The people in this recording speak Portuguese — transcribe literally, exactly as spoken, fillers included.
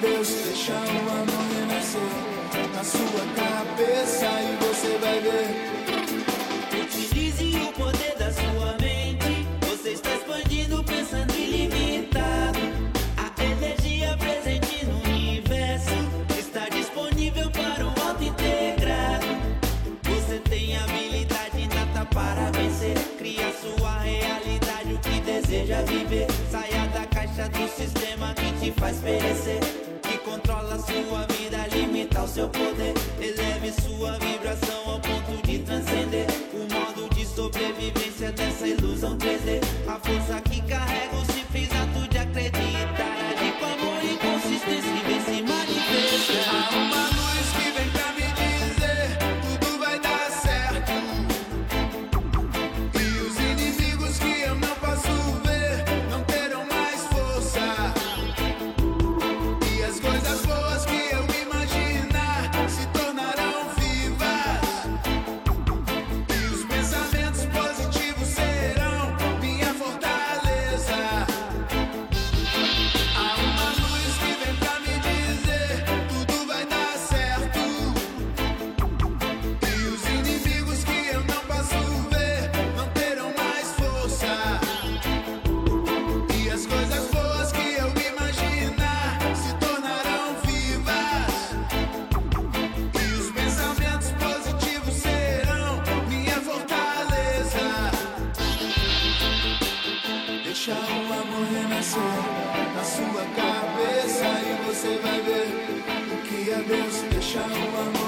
Deus, deixa o amor renascer na sua cabeça e você vai ver. Utilize o poder da sua mente. Você está expandindo, pensando ilimitado. A energia presente no universo está disponível para o auto-integrado. Você tem habilidade inata para vencer. Cria sua realidade, o que deseja viver. Saia da caixa do sistema que te faz perecer, que controla sua vida, limita o seu poder. Eleve sua vibração ao ponto de transcender o modo de sobrevivência dessa ilusão três D. A força que carrega o simples ato de acreditar, agir com amor e consistência e vem se manifestar. Há uma luz que vem pra me dizer tudo vai dar certo, e os inimigos que eu não posso ver não terão mais força, e as coisas boas que eu imaginar se tornarão vivas, e os pensamentos positivos serão minha fortaleza. Há uma luz que vem pra me dizer tudo vai dar certo, e os inimigos que eu não posso ver não terão mais força, e as coisas boas que eu imaginar se tornarão vivas, e os pensamentos positivos serão minha fortaleza. Deixa o amor renascer na sua cabeça e você vai ver o que é Deus. Deixa o amor